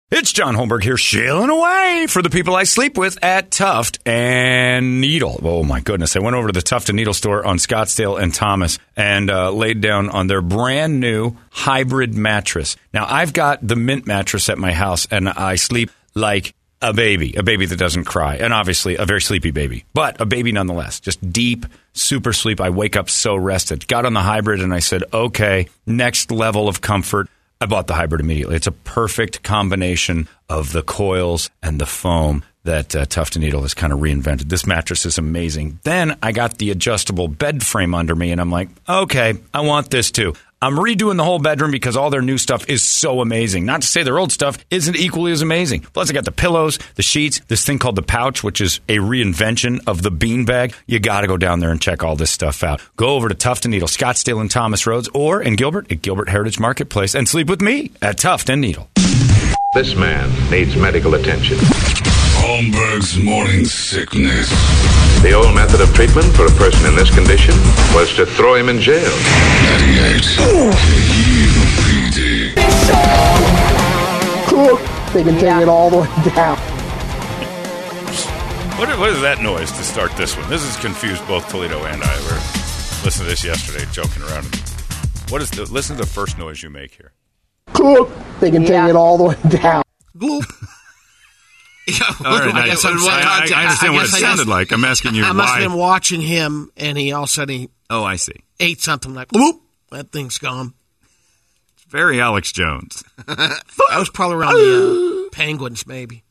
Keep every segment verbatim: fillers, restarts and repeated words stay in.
It's John Holmberg here, shilling away for the people I sleep with at Tuft and Needle. Oh, my goodness. I went over to the Tuft and Needle store on Scottsdale and Thomas and uh, laid down on their brand new hybrid mattress. Now, I've got the Mint mattress at my house, and I sleep like a baby, a baby that doesn't cry, and obviously a very sleepy baby, but a baby nonetheless, just deep, super sleep. I wake up so rested. Got on the hybrid, and I said, okay, next level of comfort. I bought the hybrid immediately. It's a perfect combination of the coils and the foam that uh, Tuft and Needle has kind of reinvented. This mattress is amazing. Then I got the adjustable bed frame under me, and I'm like, okay, I want this too. I'm redoing the whole bedroom because all their new stuff is so amazing. Not to say their old stuff isn't equally as amazing. Plus, I got the pillows, the sheets, this thing called the Pouch, which is a reinvention of the beanbag. You got to go down there and check all this stuff out. Go over to Tuft and Needle, Scottsdale and Thomas Roads, or in Gilbert at Gilbert Heritage Marketplace, and sleep with me at Tuft and Needle. This man needs medical attention. Holmberg's morning sickness. The old method of treatment for a person in this condition was to throw him in jail. ninety-eight U P D. They can take yeah. it all the way down. What, what is that noise to start this one? This has confused both Toledo and I. We were listening to this yesterday, joking around. What is the? Listen to the first noise you make here. They can yeah. take it all the way down. Gloop. Yeah, all right, I, guess I, I, I understand I what it sounded like. I'm asking you I why. I must have been watching him, and he all of a sudden he oh, I see. ate something like, whoop, that thing's gone. It's very Alex Jones. That was probably around the uh, Penguins, maybe.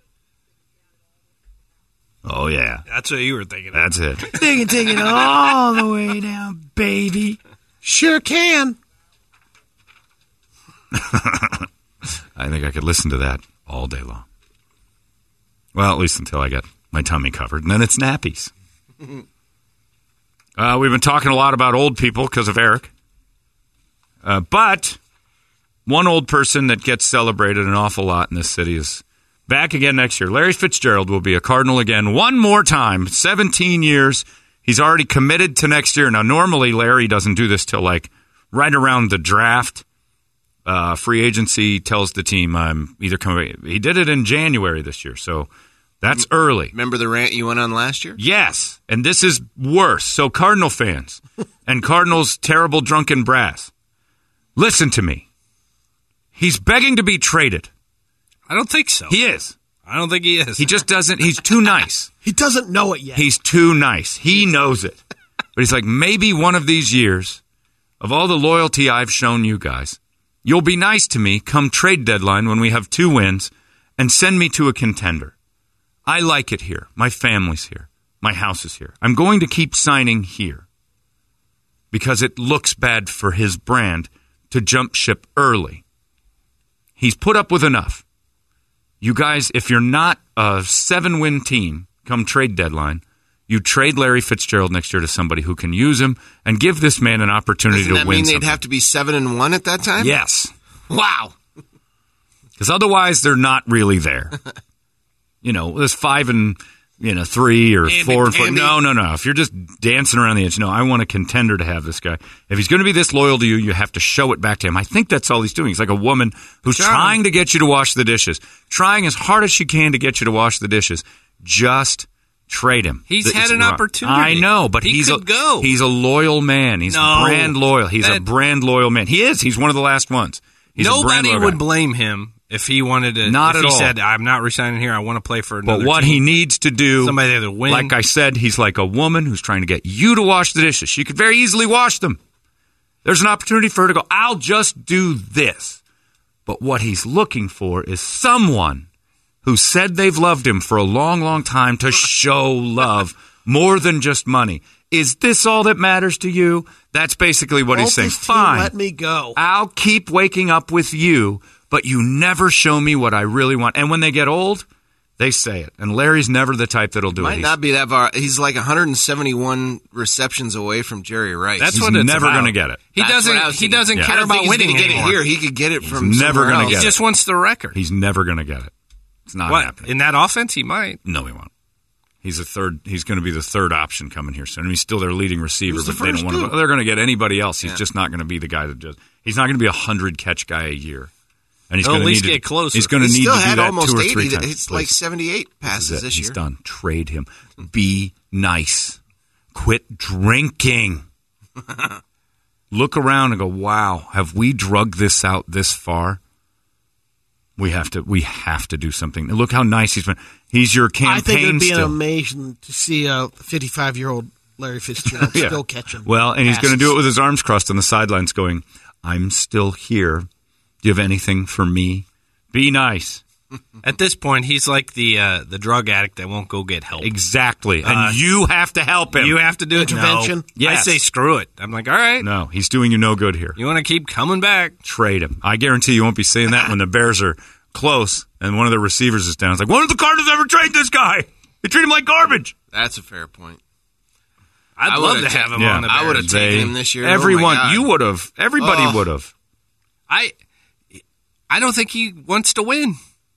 Oh, yeah. That's what you were thinking. That's it. They can take it all the way down, baby. Sure can. I think I could listen to that all day long. Well, at least until I get my tummy covered. And then it's nappies. uh, we've been talking a lot about old people because of Eric. Uh, but one old person that gets celebrated an awful lot in this city is back again next year. Larry Fitzgerald will be a Cardinal again one more time. seventeen years. He's already committed to next year. Now, normally Larry doesn't do this till like right around the draft. Uh, free agency tells the team I'm either coming. He did it in January this year, so that's early. Remember the rant you went on last year? Yes, and this is worse. So Cardinal fans and Cardinals' terrible drunken brass, listen to me. He's begging to be traded. I don't think so. He is. I don't think he is. He just doesn't. He's too nice. He doesn't know it yet. He's too nice. He knows it. But he's like, maybe one of these years, of all the loyalty I've shown you guys, you'll be nice to me come trade deadline when we have two wins and send me to a contender. I like it here. My family's here. My house is here. I'm going to keep signing here because it looks bad for his brand to jump ship early. He's put up with enough. You guys, if you're not a seven-win team come trade deadline, you trade Larry Fitzgerald next year to somebody who can use him and give this man an opportunity Doesn't to that win mean something. they'd have to be seven and one at that time? Yes. Wow. Because otherwise they're not really there. You know, there's five and you know three or Andy, four and four. Andy. No, no, no. If you're just dancing around the edge, no, I want a contender to have this guy. If he's going to be this loyal to you, you have to show it back to him. I think that's all he's doing. He's like a woman who's Sure. trying to get you to wash the dishes, trying as hard as she can to get you to wash the dishes. Just trade him. He's It's had an wrong. opportunity. I know, but He he's could a, go. He's a loyal man. He's No. brand loyal. He's That- a brand loyal man. He is. He's one of the last ones. He's a brand Nobody loyal would guy. blame him if he wanted to. Not if at he all. said, "I'm not resigning here. I want to play for another." But what team. he needs to do, Somebody that win. like I said, he's like a woman who's trying to get you to wash the dishes. She could very easily wash them. There's an opportunity for her to go, I'll just do this. But what he's looking for is someone who said they've loved him for a long, long time to show love more than just money. Is this all that matters to you? That's basically what Both he's saying. this team Fine. let me go. I'll keep waking up with you, but you never show me what I really want. And when they get old, they say it. And Larry's never the type that'll do Might it. He's, not be that far. He's like one hundred seventy-one receptions away from Jerry Rice. That's He's what it's never going to get it. He That's doesn't. what I was He thinking. doesn't Yeah. care I don't about think he's winning gonna get it anymore. here. He could get it from never somewhere gonna else. get He it. just wants the record. He's never going to get it. It's not What happening. in that offense? He might. No, he won't. He's a third. He's going to be the third option coming here soon. I mean, he's still their leading receiver, Who's the but they don't first want to. two? They're going to get anybody else. He's Yeah. just not going to be the guy that just. He's not going to be a hundred catch guy a year. And he's They'll going at to least need to, get closer. He's going to He need still to do had that almost two or eighty. three times. It's like Please. seventy-eight This passes is it. this He's year. done. Trade him. Be nice. Quit drinking. Look around and go, wow, have we drugged this out this far? We have to we have to do something. Look how nice he's been. He's your campaign I think it would be still. an amazing to see a fifty-five-year-old Larry Fitzgerald Yeah. still catching. Well, and he's going to passes. do it with his arms crossed on the sidelines going, I'm still here. Do you have anything for me? Be nice. At this point, he's like the uh, the drug addict that won't go get help. Exactly. And Uh, you have to help him. You have to do it. Intervention? No. Yes. I say screw it. I'm like, all right. No, he's doing you no good here. You want to keep coming back? Trade him. I guarantee you won't be saying that when the Bears are close and one of their receivers is down. It's like, when did the Cardinals ever trade this guy? They treat him like garbage. That's a fair point. I'd I love would've to have ta- him Yeah. on the I Bears. would've taken him this year. Oh, my Everyone, God. you would have. Everybody Oh. would have. I, I don't think he wants to win.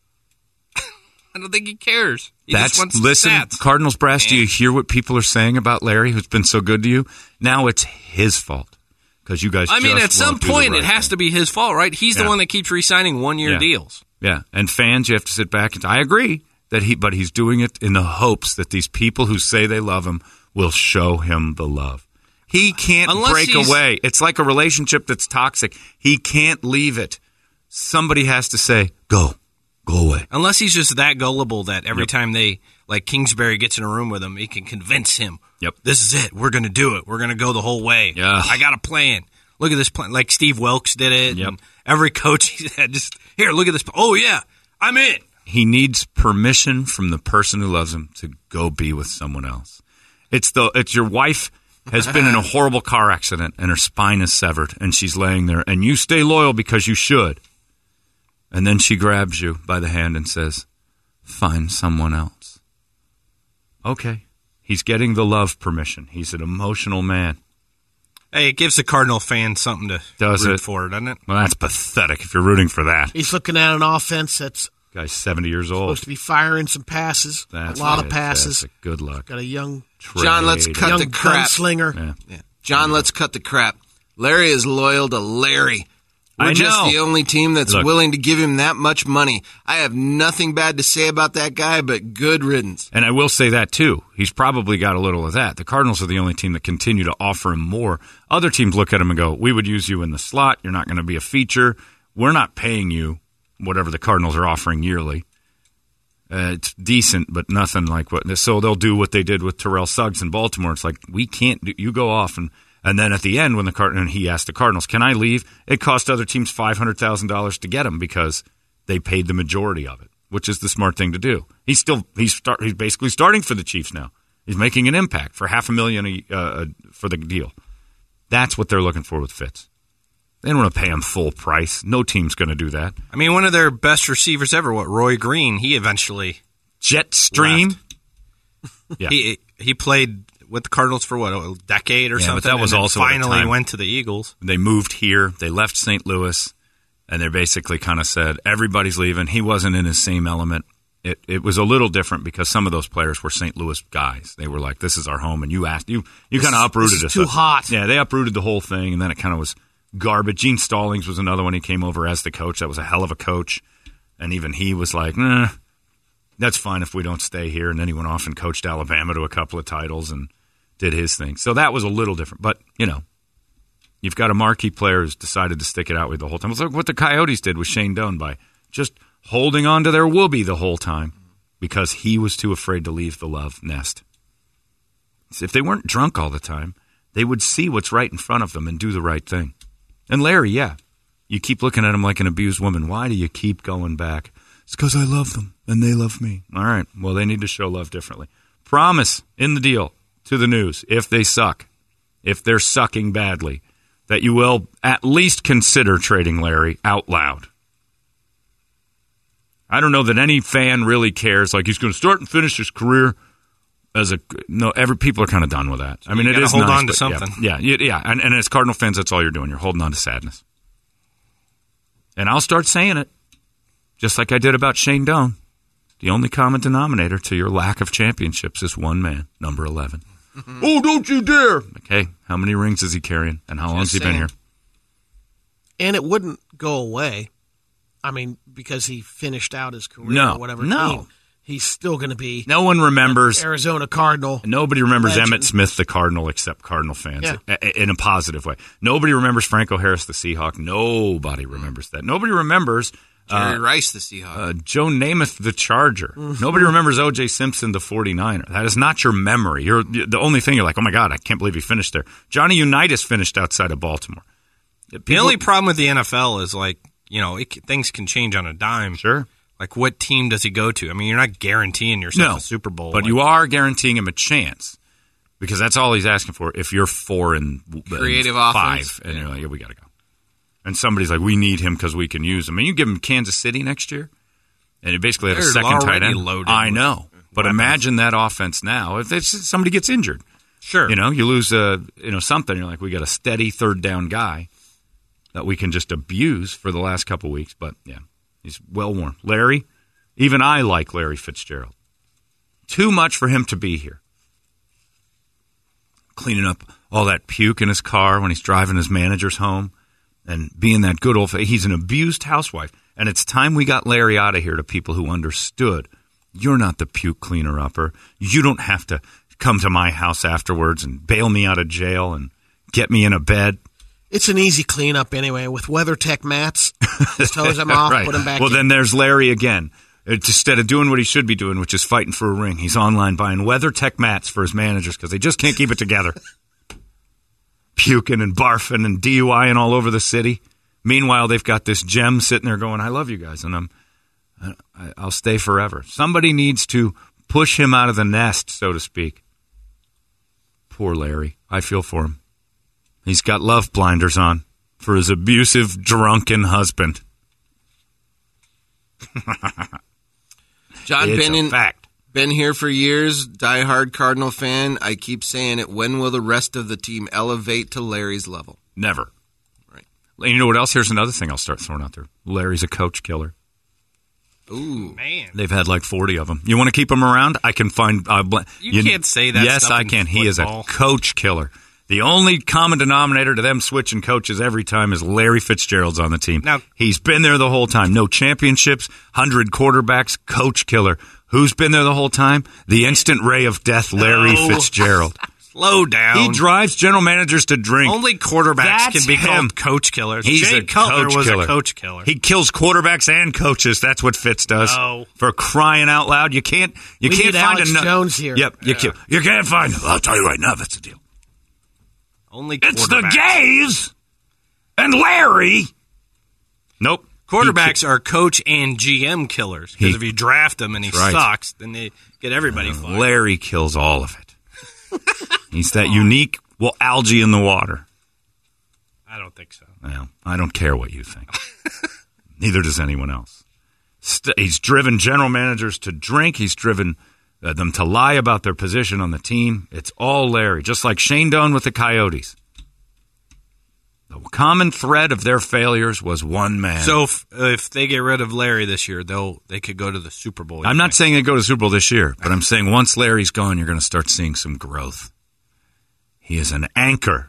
I don't think he cares. He That's just wants listen, stats. Cardinals brass. Do you hear what people are saying about Larry, who's been so good to you? Now it's his fault because you guys. I mean, just at some won't do the point, right it has thing. to be his fault, right? He's Yeah. the one that keeps re-signing one-year Yeah. deals. Yeah, and fans, you have to sit back and I agree that he, but he's doing it in the hopes that these people who say they love him will show him the love. He can't Unless break he's- away. It's like a relationship that's toxic. He can't leave it. Somebody has to say, "Go, go away." Unless he's just that gullible that every Yep. time they, like Kingsbury gets in a room with him, he can convince him. Yep. This is it. We're going to do it. We're going to go the whole way. Yeah. I got a plan. Look at this plan. Like Steve Wilkes did it. Yep. And every coach he's had just, here, look at this. Oh, yeah, I'm in. He needs permission from the person who loves him to go be with someone else. It's the it's your wife has been in a horrible car accident and her spine is severed and she's laying there and you stay loyal because you should. And then she grabs you by the hand and says, "Find someone else." Okay. He's getting the love permission. He's an emotional man. Hey, it gives the Cardinal fan something to Does root it? for, doesn't it? Well, that's pathetic if you're rooting for that. He's looking at an offense that's Guy's seventy years old. supposed to be firing some passes, That's a lot it. of passes. That's a good luck. Got a young, John, let's Trade. cut young the crap. gunslinger. Yeah. Yeah. John, let's cut the crap. Larry is loyal to Larry. We're I just know. the only team that's Look. willing to give him that much money. I have nothing bad to say about that guy, but good riddance. And I will say that, too. He's probably got a little of that. The Cardinals are the only team that continue to offer him more. Other teams look at him and go, we would use you in the slot. You're not going to be a feature. We're not paying you whatever the Cardinals are offering yearly. Uh, it's decent, but nothing like what. So they'll do what they did with Terrell Suggs in Baltimore. It's like, we can't do, you go off. And, and then at the end, when the Card- and he asked the Cardinals, can I leave? It cost other teams five hundred thousand dollars to get him because they paid the majority of it, which is the smart thing to do. He's still, he's start, he's basically starting for the Chiefs now. He's making an impact for half a million a, uh, for the deal. That's what they're looking for with Fitz. They don't want to pay him full price. No team's going to do that. I mean, one of their best receivers ever, what, Roy Green, he eventually Jetstream. left. Yeah. He he played with the Cardinals for, what, a decade or Yeah, but something? that was and then also at a finally time- went to the Eagles. They moved here. They left Saint Louis, and they basically kind of said, everybody's leaving. He wasn't in his same element. It it was a little different because some of those players were Saint Louis guys. They were like, this is our home, and you asked you you kind of is- uprooted this is us. too hot. Yeah, they uprooted the whole thing, and then it kind of was garbage. Gene Stallings was another one. He came over as the coach. That was a hell of a coach, and even he was like, nah, that's fine if we don't stay here. And then he went off and coached Alabama to a couple of titles and did his thing. So that was a little different. But, you know, you've got a marquee player who's decided to stick it out with the whole time. It's like what the Coyotes did with Shane Doan by just holding on to their whoopee the whole time because he was too afraid to leave the love nest. So if they weren't drunk all the time, they would see what's right in front of them and do the right thing. And Larry, yeah, you keep looking at him like an abused woman. Why do you keep going back? It's because I love them and they love me. All right, well, they need to show love differently. Promise in the deal to the news, if they suck, if they're sucking badly, that you will at least consider trading Larry out loud. I don't know that any fan really cares. Like he's going to start and finish his career as a no. Every people are kind of done with that. I mean, You it gotta is hold nice, on to but something. Yeah, yeah, yeah. And, and as Cardinal fans, that's all you're doing. You're holding on to sadness. And I'll start saying it, just like I did about Shane Doan. The only common denominator to your lack of championships is one man, number eleven. Mm-hmm. Oh, don't you dare! Okay, how many rings is he carrying, and how long has he been saying. here? And it wouldn't go away. I mean, because he finished out his career No, or whatever no. team, he's still going to be No one remembers Arizona Cardinal. Nobody remembers legend. Emmitt Smith, the Cardinal, except Cardinal fans, Yeah. a- in a positive way. Nobody remembers Franco Harris, the Seahawk. Nobody remembers that. Nobody remembers Jerry uh, Rice, the Seahawk. uh, Joe Namath, the Charger. Mm-hmm. Nobody remembers O J Simpson, the forty-niner. That is not your memory. You're the only thing you're like, oh my God, I can't believe he finished there. Johnny Unitas finished outside of Baltimore. The People- only problem with the N F L is like, you know, it, c- things can change on a dime. Sure. Like, what team does he go to? I mean, you're not guaranteeing yourself No, a Super Bowl. but like, you are guaranteeing him a chance because that's all he's asking for. If you're four and Creative and offense. five, and you're like, yeah, we got to go. And somebody's like, we need him because we can use him. And you give him Kansas City next year, and you basically have a They're second tight already end. loaded I with know, but weapons. imagine that offense now. If it's, somebody gets injured, Sure. you know, you lose a, you know, something. You're like, we got a steady third down guy that we can just abuse for the last couple weeks. But yeah, he's well worn. Larry, even I like Larry Fitzgerald. Too much for him to be here. Cleaning up all that puke in his car when he's driving his managers home and being that good old, he's an abused housewife. And it's time we got Larry out of here to people who understood. You're not the puke cleaner upper. You don't have to come to my house afterwards and bail me out of jail and get me in a bed. It's an easy cleanup anyway with WeatherTech mats. Just hose them off, Right. put them back well, in. then there's Larry again. It's instead of doing what he should be doing, which is fighting for a ring, he's online buying WeatherTech mats for his managers because they just can't keep it together. Puking and barfing and DUIing all over the city. Meanwhile, they've got this gem sitting there going, I love you guys, and I'm, I, I'll stay forever. Somebody needs to push him out of the nest, so to speak. Poor Larry. I feel for him. He's got love blinders on for his abusive, drunken husband. John, It's been a in, fact. been here for years, diehard Cardinal fan. I keep saying it. When will the rest of the team elevate to Larry's level? Never. Right. And you know what else? Here's another thing I'll start throwing out there. Larry's a coach killer. Ooh. Man. They've had like forty of them. You want to keep him around? I can find. Uh, bl- You can't say that Yes, stuff I in can. He is a football. coach killer. The only common denominator to them switching coaches every time is Larry Fitzgerald's on the team. Now- He's been there the whole time. No championships, one hundred quarterbacks, coach killer. Who's been there the whole time? The instant ray of death, Larry No. Fitzgerald. Slow down. He drives general managers to drink. Only quarterbacks That's can be him. called coach killers. He's Jay a Cutler coach was killer. a coach killer. He kills quarterbacks and coaches. That's what Fitz does. No. For crying out loud, you can't. You We can't need find Alex enough. Jones here. Yep, you can't. You can't find. I'll tell you right now. That's the deal. Only It's the quarterbacks. gays and Larry. Nope. Quarterbacks He- are coach and G M killers. Because He- if you draft him and he That's right. sucks, then they get everybody fired. Larry kills all of it. He's that unique. Well, algae in the water. I don't think so. Well, I don't care what you think. Neither does anyone else. St- he's driven general managers to drink. He's driven uh, them to lie about their position on the team. It's all Larry, just like Shane Doan with the Coyotes. The common thread of their failures was one man. So if, if they get rid of Larry this year, they'll they could go to the Super Bowl. you I'm not think? saying they go to the Super Bowl this year, but I'm saying once Larry's gone, you're going to start seeing some growth. He is an anchor.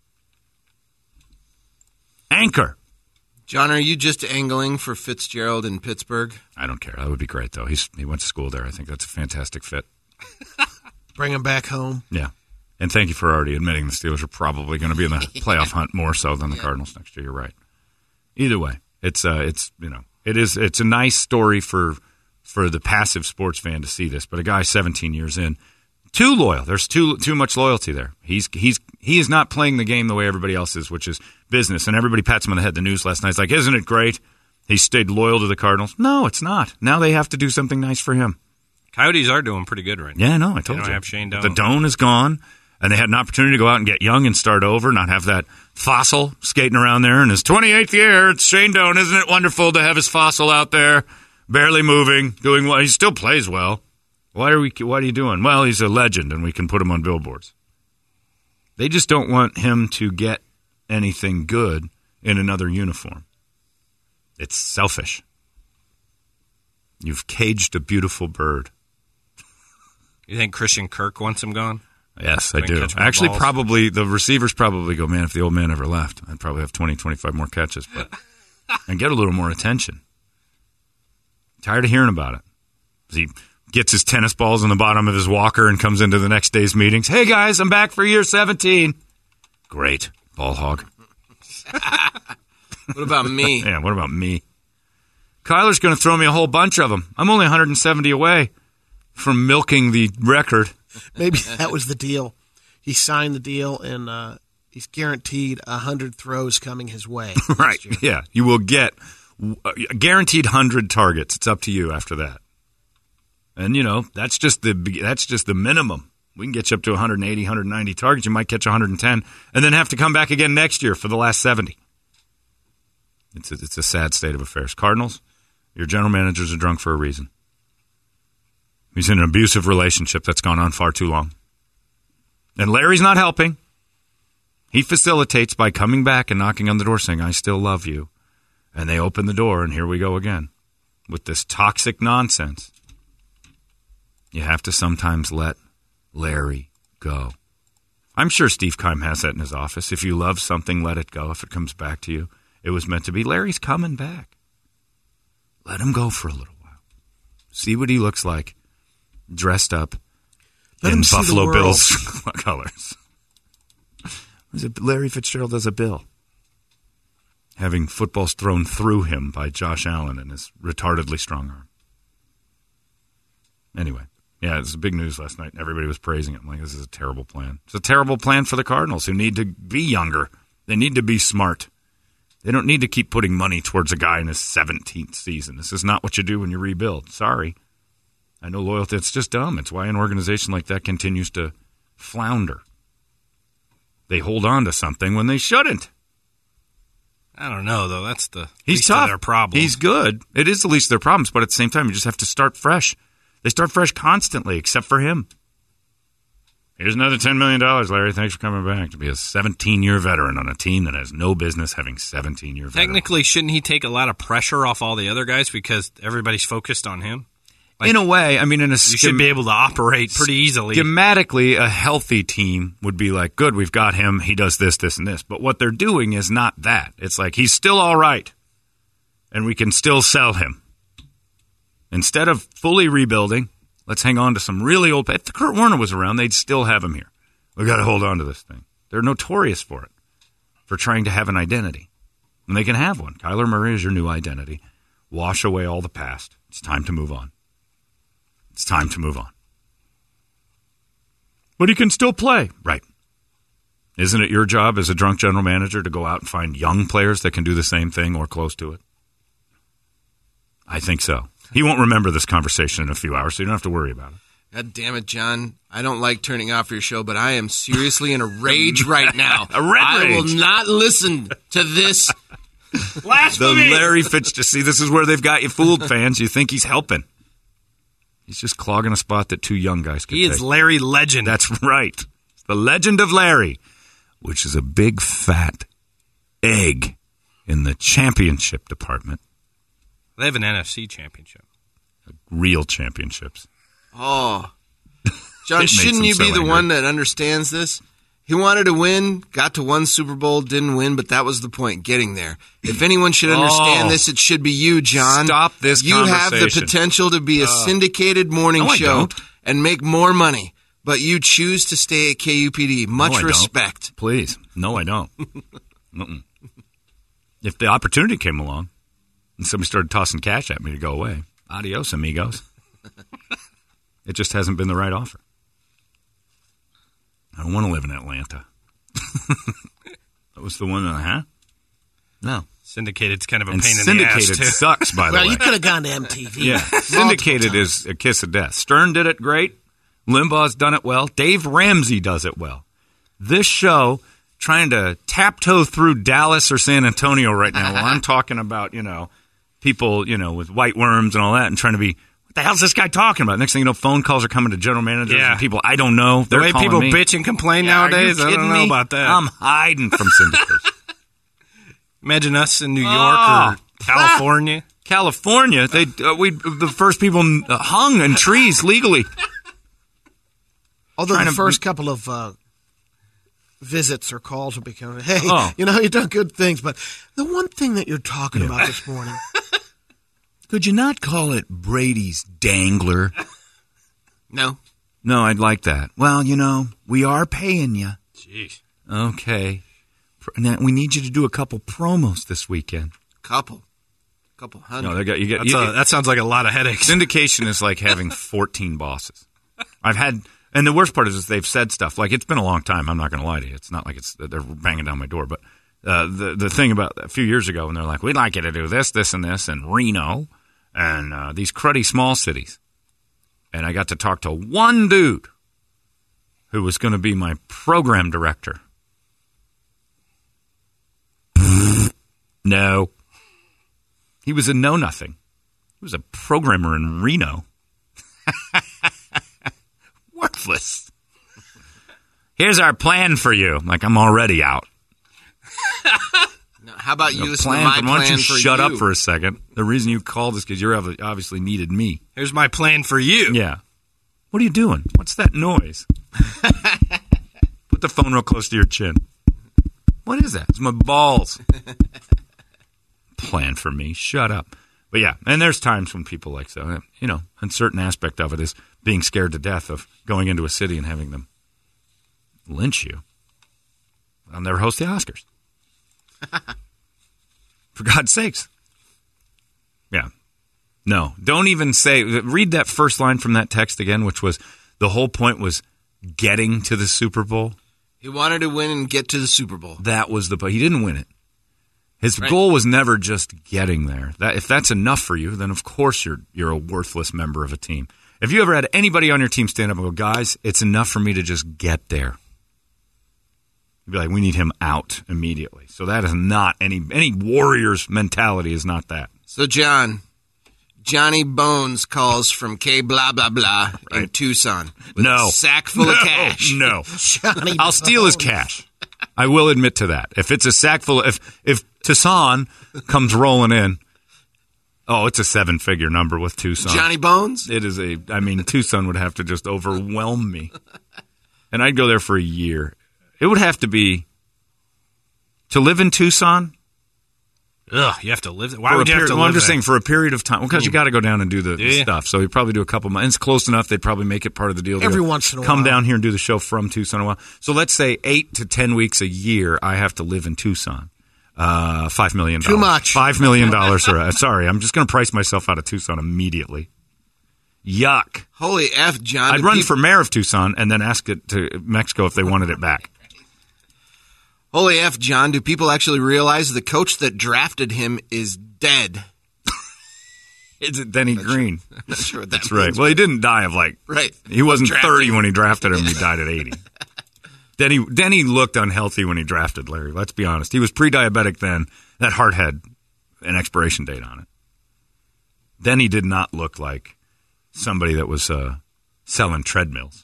Anchor. John, are you just angling for Fitzgerald in Pittsburgh? I don't care. That would be great, though. He's he went to school there. I think that's a fantastic fit. Bring him back home. Yeah. And thank you for already admitting the Steelers are probably going to be in the playoff hunt more so than the yeah. Cardinals next year. You're right. Either way, it's uh, it's you know, it is it's a nice story for for the passive sports fan to see this. But a guy seventeen years in, too loyal. There's too too much loyalty there. He's he's he is not playing the game the way everybody else is, which is business. And everybody pats him on the head. The news last night's like, isn't it great? He stayed loyal to the Cardinals. No, it's not. Now they have to do something nice for him. Coyotes are doing pretty good right now. Yeah, no, I told they don't you. Have Shane Doan. The Doan is gone. And they had an opportunity to go out and get young and start over, not have that fossil skating around there in his twenty-eighth year. It's Shane Doan. Isn't it wonderful to have his fossil out there, barely moving, doing well? He still plays well. Why are we? What are you doing? Well, he's a legend, and we can put him on billboards. They just don't want him to get anything good in another uniform. It's selfish. You've caged a beautiful bird. You think Christian Kirk wants him gone? Yes, I Can do. catch more Actually, balls? probably the receivers probably go, man, if the old man ever left, I'd probably have twenty, twenty-five more catches, but and get a little more attention. Tired of hearing about it. He gets his tennis balls in the bottom of his walker and comes into the next day's meetings. Hey, guys, I'm back for year seventeen. Great. Ball hog. What about me? Yeah, what about me? Kyler's going to throw me a whole bunch of them. I'm only one hundred seventy away from milking the record. Maybe that was the deal. He signed the deal, and uh, he's guaranteed one hundred throws coming his way. Right, yeah. You will get uh, guaranteed one hundred targets. It's up to you after that. And, you know, that's just the that's just the minimum. We can get you up to one hundred eighty, one hundred ninety targets. You might catch one hundred ten and then have to come back again next year for the last seventy. It's a, it's a sad state of affairs. Cardinals, your general managers are drunk for a reason. He's in an abusive relationship that's gone on far too long. And Larry's not helping. He facilitates by coming back and knocking on the door saying, I still love you. And they open the door, and here we go again with this toxic nonsense. You have to sometimes let Larry go. I'm sure Steve Keim has that in his office. If you love something, let it go. If it comes back to you, it was meant to be. Larry's coming back. Let him go for a little while. See what he looks like dressed up Let in him see the Buffalo world. Bills colors. Was it Larry Fitzgerald as a Bill? Having footballs thrown through him by Josh Allen and his retardedly strong arm. Anyway, yeah, it was big news last night. Everybody was praising it. I'm like, this is a terrible plan. It's a terrible plan for the Cardinals, who need to be younger. They need to be smart. They don't need to keep putting money towards a guy in his seventeenth season. This is not what you do when you rebuild. Sorry. I know loyalty. It's just dumb. It's why an organization like that continues to flounder. They hold on to something when they shouldn't. I don't know, though. That's the He's least tough. of their problem. He's good. It is the least of their problems, but at the same time, you just have to start fresh. They start fresh constantly, except for him. Here's another ten million dollars, Larry. Thanks for coming back. To be a seventeen-year veteran on a team that has no business having seventeen-year veterans. Technically, shouldn't he take a lot of pressure off all the other guys because everybody's focused on him? Like, in a way, I mean, in a you should be able to operate pretty easily. Schematically, a healthy team would be like, good, we've got him. He does this, this, and this. But what they're doing is not that. It's like, he's still all right, and we can still sell him. Instead of fully rebuilding, let's hang on to some really old... If Kurt Warner was around, they'd still have him here. We've got to hold on to this thing. They're notorious for it, for trying to have an identity. And they can have one. Kyler Murray is your new identity. Wash away all the past. It's time to move on. It's time to move on. But he can still play. Right. Isn't it your job as a drunk general manager to go out and find young players that can do the same thing or close to it? I think so. He won't remember this conversation in a few hours, so you don't have to worry about it. God damn it, John. I don't like turning off your show, but I am seriously in a rage right now. A red I rage. will not listen to this. The Larry Fitzgerald. See, this is where they've got you fooled, fans. You think he's helping. He's just clogging a spot that two young guys can He take. is Larry Legend. That's right. It's the legend of Larry, which is a big, fat egg in the championship department. They have an N F C championship. Real championships. Oh. It John, makes shouldn't him you so be the angry. one that understands this? He wanted to win, got to one Super Bowl, didn't win, but that was the point, getting there. If anyone should understand Oh. this, it should be you, John. Stop this You have the conversation. potential to be a syndicated morning No, I show don't. and make more money, but you choose to stay at K U P D. Much No, I don't. respect. Please. No, I don't. Mm-mm. If the opportunity came along and somebody started tossing cash at me to go away, adios, amigos. It just hasn't been the right offer. I don't want to live in Atlanta. That was the one, uh, huh? No. Syndicated's kind of a And pain in the ass, syndicated too. sucks, by the Well, way. you could have gone to M T V. Yeah, syndicated is a kiss of death. Stern did it great. Limbaugh's done it well. Dave Ramsey does it well. This show, trying to taptoe through Dallas or San Antonio right now, while I'm talking about, you know, people, you know, with white worms and all that, and trying to be, what the hell's this guy talking about? Next thing you know, phone calls are coming to general managers Yeah. and people I don't know. The They're way calling people me. bitch and complain Yeah, are you nowadays, I don't kidding know me? about that. I'm hiding from syndication. Imagine us in New York Oh. or California. California, they uh, we the first people uh, hung in trees legally. Although Trying the to- first couple of uh, visits or calls will be coming, hey, Oh. you know, you've done good things, but the one thing that you're talking about this morning, Could you not call it Brady's Dangler? No. No, I'd like that. Well, you know, we are paying you. Jeez. Okay. Now, we need you to do a couple promos this weekend. Couple. Couple hundred. No, they got you get. That's You, a, that sounds like a lot of headaches. syndication is like having fourteen bosses. I've had, and the worst part is, is they've said stuff like, it's been a long time. I'm not going to lie to you. It's not like it's they're banging down my door. But uh, the the thing about a few years ago when they're like, we'd like you to do this, this, and this, and Reno, and uh, these cruddy small cities, and I got to talk to one dude who was going to be my program director. No. He was a know-nothing. He was a programmer in Reno. Worthless. Here's our plan for you. I'm like, I'm already out. Now, how about you A listen plan to my for- plan Why don't you for shut you? up for a second? The reason you called is because you obviously needed me. Here's my plan for you. Yeah. What are you doing? What's that noise? Put the phone real close to your chin. What is that? It's my balls. Plan for me. Shut up. But yeah, and there's times when people like so, you know, a certain aspect of it is being scared to death of going into a city and having them lynch you. I'll never host the Oscars. For God's sakes. Yeah. No, don't even say, read that first line from that text again, which was, the whole point was getting to the Super Bowl. He wanted to win and get to the Super Bowl. That was the, but he didn't win it. His Right. goal was never just getting there. That if that's enough for you, then of course you're you're a worthless member of a team. If you ever had anybody on your team stand up and go, guys, it's enough for me to just get there. You'd be like, we need him out immediately. So that is not any any Warriors mentality is not that. So, John, Johnny Bones calls from K blah, blah, blah in Right. Tucson with No. a sack full no, of cash. No. Johnny I'll steal his Bones. cash. I will admit to that. If it's a sack full of, if, if Tucson comes rolling in, oh, it's a seven figure number with Tucson. Johnny Bones? It is a, I mean, Tucson would have to just overwhelm me. And I'd go there for a year. It would have to be, to live in Tucson. Ugh, you have to live there. Why for would a you have period, to well, live I'm just there? saying for a period of time. Because you got to go down and do the, the Yeah. stuff. So you'd probably do a couple months. It's close enough. They'd probably make it part of the deal. to Every go, once in a Come while. down here and do the show from Tucson a while. So let's say eight to ten weeks a year I have to live in Tucson. Uh, five million dollars. Too much. Five million dollars. Or, sorry, I'm just going to price myself out of Tucson immediately. Yuck. Holy F, John. I'd Do run peop- for mayor of Tucson and then ask it to Mexico if they wanted it back. Holy F, John. Do people actually realize the coach that drafted him is dead? Is it Denny Green? I'm not sure what that That's right. means, Well, he didn't die of like, Right. he wasn't Drafted. thirty when he drafted him. He died at eighty. Denny Denny looked unhealthy when he drafted Larry. Let's be honest. He was pre-diabetic then. That heart had an expiration date on it. Denny did not look like somebody that was uh, selling treadmills.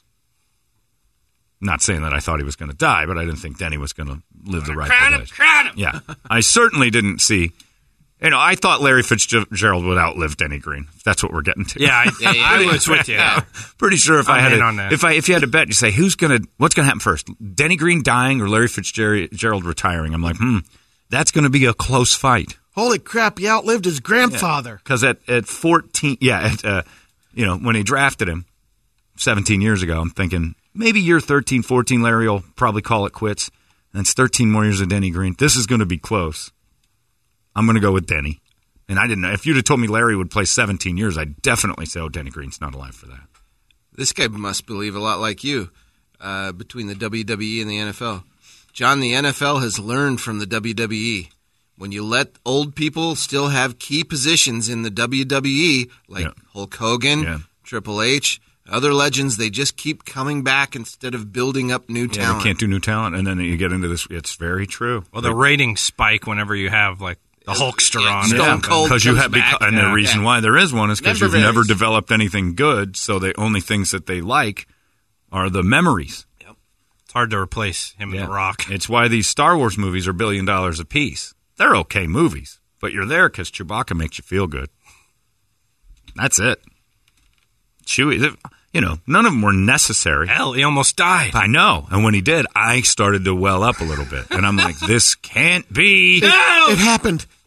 Not saying that I thought he was going to die, but I didn't think Denny was going to live the right life. Yeah. I certainly didn't see. You know, I thought Larry Fitzgerald would outlive Denny Green. If that's what we're getting to. Yeah, I, Yeah, yeah, I yeah. was with you. Pretty sure if i I'm had in a, on that. if I if you had to bet, you say who's gonna what's gonna happen first? Denny Green dying or Larry Fitzgerald retiring? I'm like, hmm, that's gonna be a close fight. Holy crap, he outlived his grandfather. Because at at fourteen, yeah, at, uh, you know, when he drafted him seventeen years ago, I'm thinking maybe year thirteen, fourteen, Larry will probably call it quits. And it's thirteen more years of Denny Green. This is going to be close. I'm going to go with Denny. And I didn't know. If you'd have told me Larry would play seventeen years, I'd definitely say, oh, Denny Green's not alive for that. This guy must believe a lot like you uh, between the W W E and the N F L. John, the N F L has learned from the W W E. When you let old people still have key positions in the W W E, like Yeah. Hulk Hogan, Yeah. Triple H, other legends, they just keep coming back instead of building up new Yeah, talent. they can't do new talent. And then you get into this. It's very true. Well, the ratings spike whenever you have, like, the Hulkster Yeah, on. Stone it. Cold Because you comes have, back. beca- and the Yeah. reason Yeah. why there is one is because Member you've never varies. developed anything good. So the only things that they like are the memories. It's hard to replace him and The Rock. It's why these Star Wars movies are billion dollars a piece. They're okay movies, but you're there because Chewbacca makes you feel good. That's it. Chewie, you know, none of them were necessary. Hell, he almost died. I know. And when he did, I started to well up a little bit. And I'm like, this can't be. No! It happened.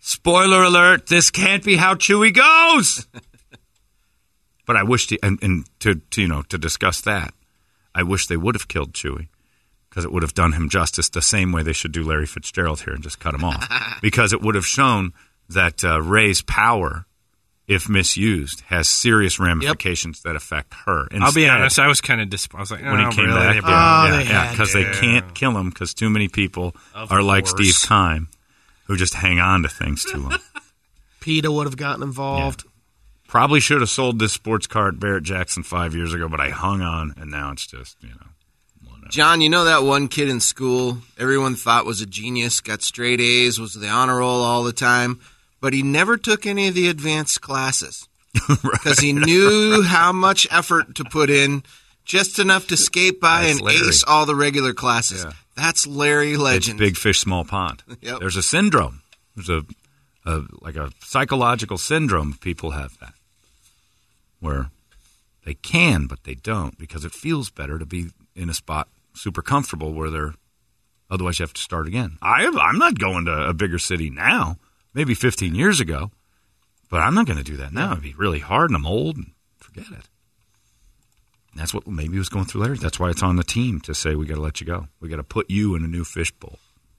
Spoiler alert, this can't be how Chewie goes. But I wish, to, and, and to, to, you know, to discuss that, I wish they would have killed Chewie because it would have done him justice the same way they should do Larry Fitzgerald here and just cut him off. Because it would have shown that uh, Rey's power, if misused, has serious ramifications yep. that affect her. Instead, I'll be honest, I was kind of disappointed. I was like, oh, when he came really? back, They yeah, Oh, yeah, they yeah, had because to. they can't kill him because too many people Of are like course. Steve Keim, who just hang on to things too long. PETA would have gotten involved. Yeah. Probably should have sold this sports car at Barrett Jackson five years ago, but I hung on, and now it's just, you know. Whatever. John, you know that one kid in school everyone thought was a genius, got straight A's, was the honor roll all the time, but he never took any of the advanced classes because he knew how much effort to put in, just enough to skate by That's and Larry. ace all the regular classes. Yeah. That's Larry Legend. It's big fish, small pond. Yep. There's a syndrome. There's a, a like a psychological syndrome. People have that where they can, but they don't because it feels better to be in a spot super comfortable where they're. Otherwise, you have to start again. I, I'm not going to a bigger city now. Maybe fifteen years ago, but I'm not going to do that now. It'd be really hard, and I'm old, and forget it. And that's what maybe was going through Larry. That's why it's on the team to say we got to let you go. We got to put you in a new fishbowl.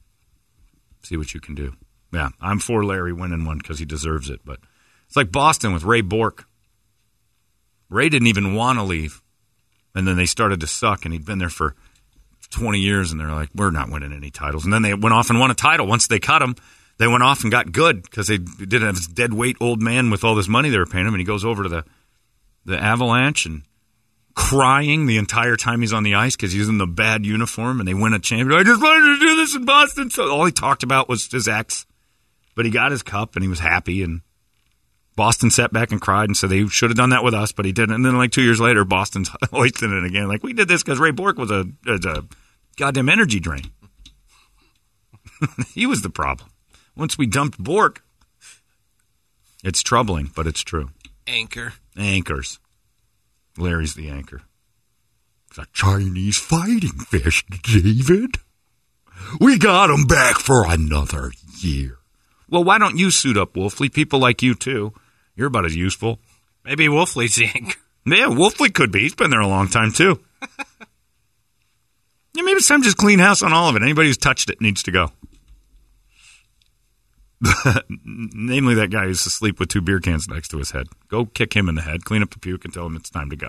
See what you can do. Yeah, I'm for Larry winning one because he deserves it. But it's like Boston with Ray Bork. Ray didn't even want to leave, and then they started to suck, and he'd been there for twenty years, and they're like, we're not winning any titles. And then they went off and won a title. Once they cut him, they went off and got good because they didn't have this dead weight old man with all this money they were paying him, and he goes over to the the Avalanche and crying the entire time he's on the ice because he's in the bad uniform, and they win a championship. I just wanted to do this in Boston. So all he talked about was his ex, but he got his cup, and he was happy, and Boston sat back and cried and said they should have done that with us, but he didn't. And then like two years later, Boston's hoisting it again. Like, we did this because Ray Bork was a, was a goddamn energy drain. He was the problem. Once we dumped Bork, it's troubling, but it's true. Anchor. Anchors. Larry's the anchor. It's a Chinese fighting fish, David. We got him back for another year. Well, why don't you suit up, Wolfley? People like you, too. You're about as useful. Maybe Wolfley's the anchor. Yeah, Wolfley could be. He's been there a long time, too. Yeah, maybe it's time to just clean house on all of it. Anybody who's touched it needs to go. Namely, that guy who's asleep with two beer cans next to his head. Go kick him in the head, clean up the puke, and tell him it's time to go.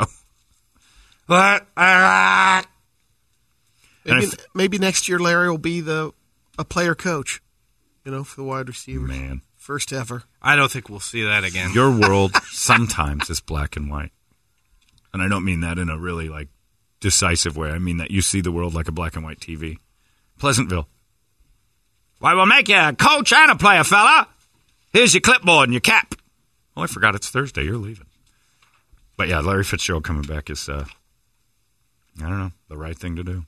Maybe, if, maybe next year Larry will be the a player coach, you know, for the wide receivers. Man. First ever. I don't think we'll see that again. Your world sometimes is black and white. And I don't mean that in a really, like, decisive way. I mean that you see the world like a black and white T V. Pleasantville. Why, we'll make you a coach and a player, fella. Here's your clipboard and your cap. Oh, I forgot it's Thursday. You're leaving. But, yeah, Larry Fitzgerald coming back is, uh, I don't know, the right thing to do.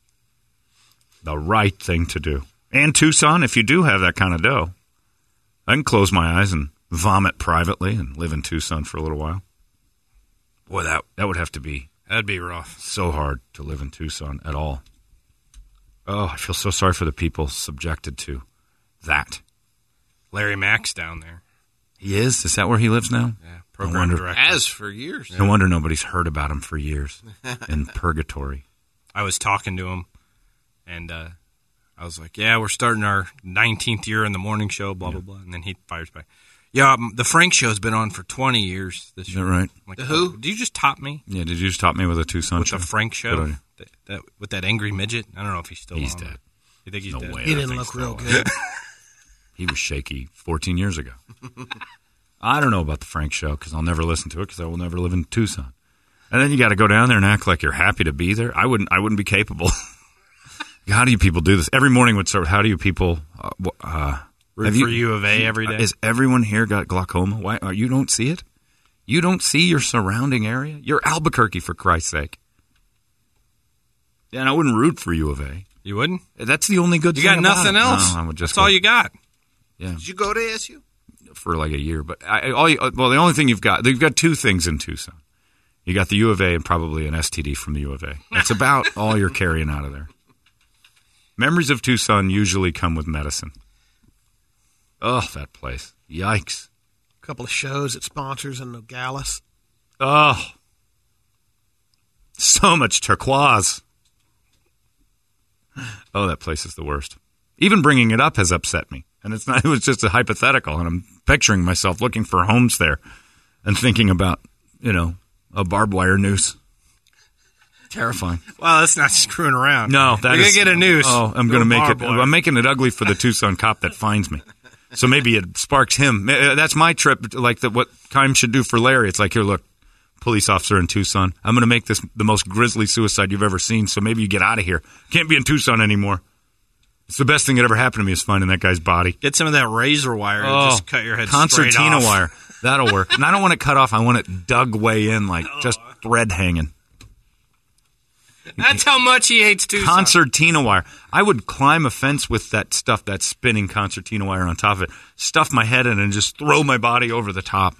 The right thing to do. And Tucson, if you do have that kind of dough, I can close my eyes and vomit privately and live in Tucson for a little while. Boy, that that would have to be That'd be rough. so hard to live in Tucson at all. Oh, I feel so sorry for the people subjected to that. Larry Mack's down there. He is? Is that where he lives now? Yeah, No program wonder, director. As for years. no wonder nobody's heard about him for years in purgatory. I was talking to him, and uh, I was like, yeah, we're starting our nineteenth year in the morning show, blah, blah, blah. And then he fires back. Yeah, um, the Frank Show's been on for twenty years this Is year. that right? I'm like, The who? oh, did you just top me Yeah, did you just top me with a Tucson with show? the Frank Good Show? on you. That, that, with that angry midget? I don't know if he's still He's on. dead. You think he's No dead? way. He I didn't think look so. real good. He was shaky fourteen years ago. I don't know about the Frank Show because I'll never listen to it because I will never live in Tucson. And then you got to go down there and act like you're happy to be there. I wouldn't. I wouldn't be capable. How do you people do this? Every morning would start. How do you people? Uh, uh, Root have for U of A every day. Is everyone here got glaucoma? Why? Uh, you don't see it? You don't see your surrounding area? You're Albuquerque, for Christ's sake. Yeah, and I wouldn't root for U of A. You wouldn't? That's the only good You thing got about nothing it. else. No, I would just That's all go- you got. Yeah. Did you go to A S U? For like a year, but I, all you, well, the only thing you've got, you've got two things in Tucson. You got the U of A and probably an S T D from the U of A. That's about all you're carrying out of there. Memories of Tucson usually come with medicine. Oh, that place. Yikes. A couple of shows it sponsors in Nogales. Oh. So much turquoise. Oh, that place is the worst. Even bringing it up has upset me. And it's not, it was just a hypothetical, and I'm picturing myself looking for homes there and thinking about, you know, a barbed wire noose. Terrifying. Well, that's not screwing around. No, that You're is. going to get a noose. Oh, I'm No going to make it. barbed wire. I'm making it ugly for the Tucson cop that finds me. So maybe it sparks him. Uh, That's my trip, like the, what Kime should do for Larry. It's like, here, look, police officer in Tucson. I'm going to make this the most grisly suicide you've ever seen, so maybe you get out of here. Can't be in Tucson anymore. It's the best thing that ever happened to me is finding that guy's body. Get some of that razor wire and Oh, just cut your head straight concertina off. wire. That'll work. And I don't want it cut off. I want it dug way in, like just thread hanging. That's how much he hates Tucson. Concertina wire. I would climb a fence with that stuff, that spinning concertina wire on top of it, stuff my head in, and just throw my body over the top.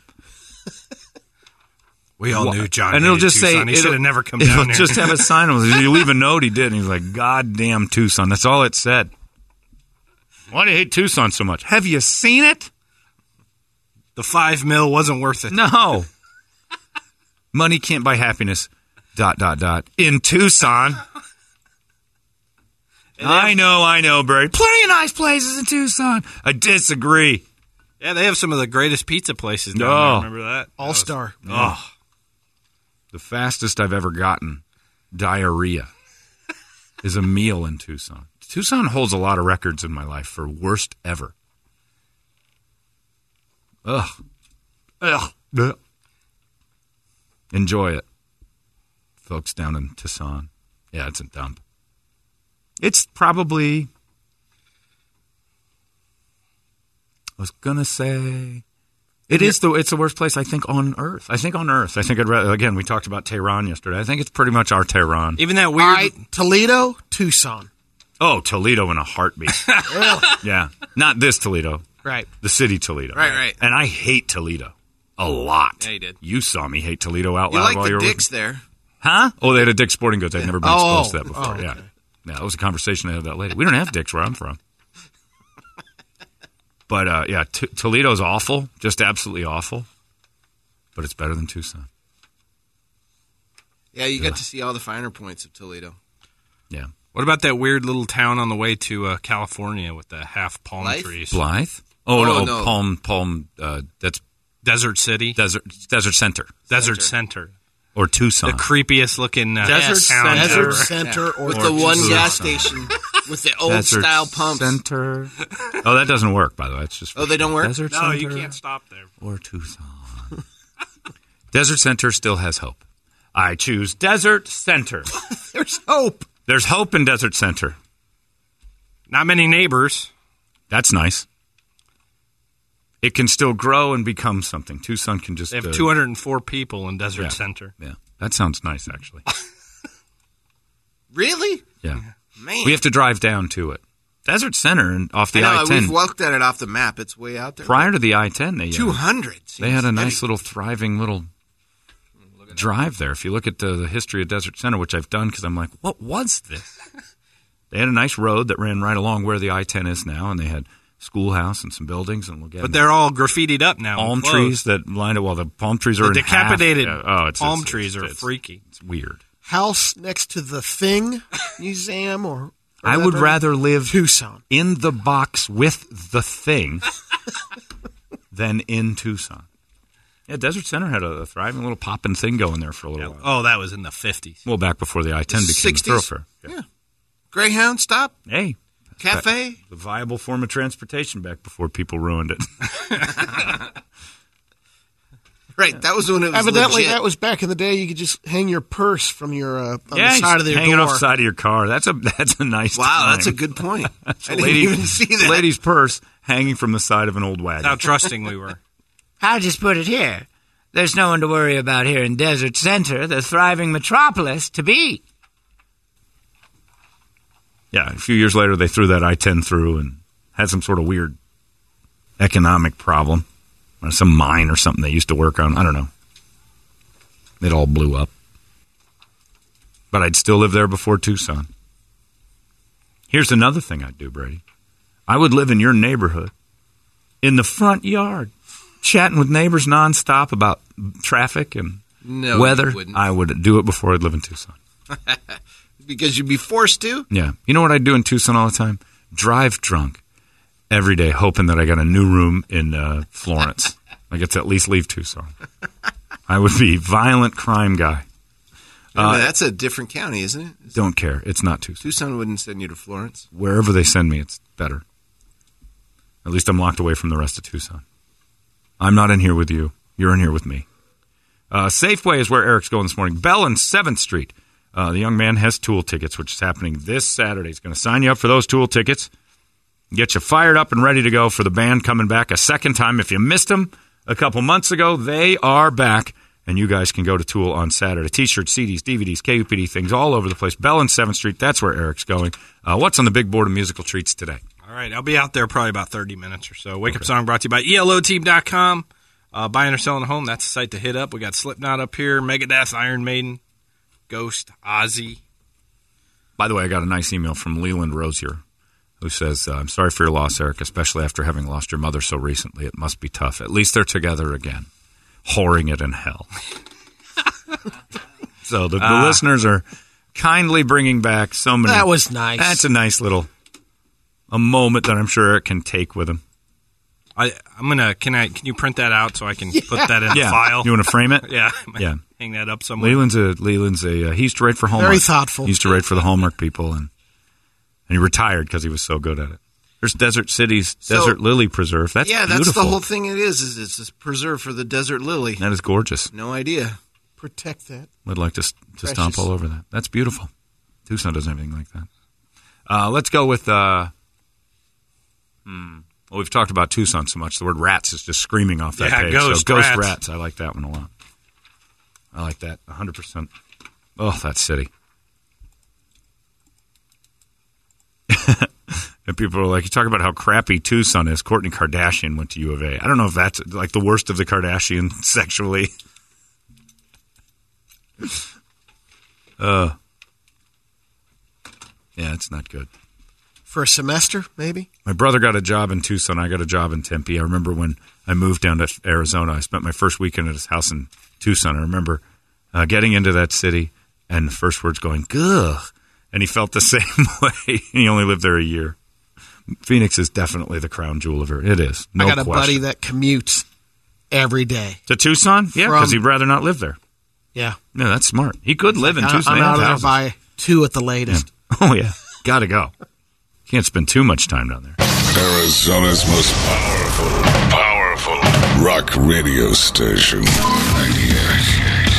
We all Well, knew John and it'll hated just say Tucson. He it'll- should have never come it'll down here. just have a sign on it. You leave a note. He did, and he's like, "God damn Tucson." That's all it said. Why do you hate Tucson so much? Have you seen it? The five mil wasn't worth it. No. Money can't buy happiness. Dot dot dot. In Tucson. I know, I know, Barry. Plenty of nice places in Tucson. I disagree. Yeah, they have some of the greatest pizza places down Oh. there. Remember that? All Star. Oh. The fastest I've ever gotten diarrhea is a meal in Tucson. Tucson holds a lot of records in my life for worst ever. Ugh. Ugh. Ugh. Enjoy it, folks down in Tucson. Yeah, it's a dump. It's probably, I was going to say, it is the, it's the worst place, I think, on Earth. I think on Earth. I think I'd rather, again, we talked about Tehran yesterday. I think it's pretty much our Tehran. Even that All weird. right, Toledo, Tucson. Oh, Toledo in a heartbeat. Yeah. Not this Toledo. Right. The city Toledo. Right, right. And I hate Toledo a lot. Yeah, you did. You saw me hate Toledo out You loud like while the you were dicks there. Huh? Oh, they had a Dick's Sporting Goods. I'd never been Oh, exposed to that before. oh, Yeah. okay. Yeah, that was a conversation I had with that lady. We don't have Dick's where I'm from. But, uh, yeah, T- Toledo's awful. Just absolutely awful. But it's better than Tucson. Yeah, you Yeah. got to see all the finer points of Toledo. Yeah. What about that weird little town on the way to uh, California with the half palm Blythe? trees? Blythe? Oh, Oh, no, no. Palm, Palm, uh, that's Desert City. Desert Desert Center. Desert Center. Or Tucson. The creepiest looking uh, Desert town Center. ever. Desert Center or With Or the one Tucson. gas station with the old Desert style pumps. Center. Oh, that doesn't work, by the way. It's just Oh, they don't work? Desert No, Center you can't stop there. or Tucson. Desert Center still has hope. I choose Desert Center. There's hope. There's hope in Desert Center. Not many neighbors. That's nice. It can still grow and become something. Tucson can just... They have uh, two hundred four people in Desert yeah. Center. Yeah, that sounds nice, actually. Really? Yeah. Man. We have to drive down to it. Desert Center and off the I know, I ten. we've looked at it off the map. It's way out there. Prior to the I ten, they, uh, two hundred. they had a nice little thriving little drive there. If you look at the, the history of Desert Center, which I've done because I'm like, what was this? They had a nice road that ran right along where the I ten is now, and they had schoolhouse and some buildings, and we'll get But they're all graffitied up now. palm and closed. trees that lined it. Well, the palm trees are The in half. decapitated Yeah. Oh, it's, palm it's- trees it's- are it's- freaky. It's weird. House next to the Thing Museum or. or I would whatever. rather live Tucson. in the box with the thing than in Tucson. Yeah, Desert Center had a thriving little poppin' thing going there for a little while. Oh, that was in the fifties. Well, back before the I ten The became a sixties? thoroughfare. Yeah. Greyhound stop. Hey, Cafe. the viable form of transportation back before people ruined it. Right. That was when it was Evidently, legit. that was back in the day. You could just hang your purse from your uh, on yeah, the side of the hanging door. off the side of your car. That's a that's a nice. Wow, time. that's a good point. I It's a didn't lady- even see it's a that. lady's purse hanging from the side of an old wagon. How trusting we were. I'll just put it here. There's no one to worry about here in Desert Center, the thriving metropolis to be. Yeah, a few years later, they threw that I ten through and had some sort of weird economic problem. Or some mine or something they used to work on. I don't know. It all blew up. But I'd still live there before Tucson. Here's another thing I'd do, Brady. I would live in your neighborhood in the front yard, chatting with neighbors nonstop about traffic and No, weather. you wouldn't. I would do it before I'd live in Tucson. Because you'd be forced to? Yeah. You know what I do in Tucson all the time? Drive drunk every day, hoping that I got a new room in uh, Florence. I get to at least leave Tucson. I would be violent crime guy. Yeah, Uh, that's a different county, isn't it? Don't care. It's not Tucson. Tucson wouldn't send you to Florence. Wherever they send me, it's better. At least I'm locked away from the rest of Tucson. I'm not in here with you. You're in here with me. Uh, Safeway is where Eric's going this morning. Bell and seventh Street. Uh, the young man has Tool tickets, which is happening this Saturday. He's going to sign you up for those Tool tickets, get you fired up and ready to go for the band coming back a second time. If you missed them a couple months ago, they are back, and you guys can go to Tool on Saturday. T-shirts, C Ds, D V Ds, K U P D, things all over the place. Bell and seventh Street, that's where Eric's going. Uh, what's on the big board of musical treats today? All right, I'll be out there probably about thirty minutes or so. Wake Up Song brought to you by E L O team dot com. Uh, buying or selling a home, that's the site to hit up. We got Slipknot up here, Megadeth, Iron Maiden, Ghost, Ozzy. By the way, I got a nice email from Leland Rosier, who says, uh, I'm sorry for your loss, Eric, especially after having lost your mother so recently. It must be tough. At least they're together again, whoring it in hell. So the, the Ah. listeners are kindly bringing back so many. That was nice. That's a nice little a moment that I'm sure Eric can take with him. I, I'm gonna. Can I? Can you print that out so I can put that in Yeah. the file? You want to frame it? Yeah. Yeah. Hang that up somewhere. Leland's a Leland's a uh, he used to write for Hallmark. Very thoughtful. He used to write for the Hallmark people, and and he retired because he was so good at it. There's Desert City's So- Desert Lily Preserve. That's yeah, that's beautiful. the whole thing it is, is it's a preserve for the desert lily. That is gorgeous. No idea. Protect that. I'd like to to Precious. stomp all over that. That's beautiful. Tucson doesn't have anything like that. Uh, let's go with. Uh, hmm. Well, we've talked about Tucson so much. The word rats is just screaming off that Yeah, page. ghost so ghost rats. rats. I like that one a lot. I like that one hundred percent. Oh, that city. And people are like, you talk about how crappy Tucson is. Kourtney Kardashian went to U of A. I don't know if that's like the worst of the Kardashians sexually. uh, yeah, it's not good. For a semester, maybe? My brother got a job in Tucson. I got a job in Tempe. I remember when I moved down to Arizona, I spent my first weekend at his house in Tucson. I remember uh, getting into that city and the first words going, "Gugh," and he felt the same way. He only lived there a year. Phoenix is definitely the crown jewel of it. It is. No I got a question. buddy that commutes every day. To Tucson? Yeah, From- because he'd rather not live there. Yeah. Yeah, that's smart. He could live in I'm Tucson. They out have of there houses. by two at the latest. Oh, yeah. Got to go. Can't spend too much time down there. Arizona's most powerful, powerful rock radio station. ninety-eight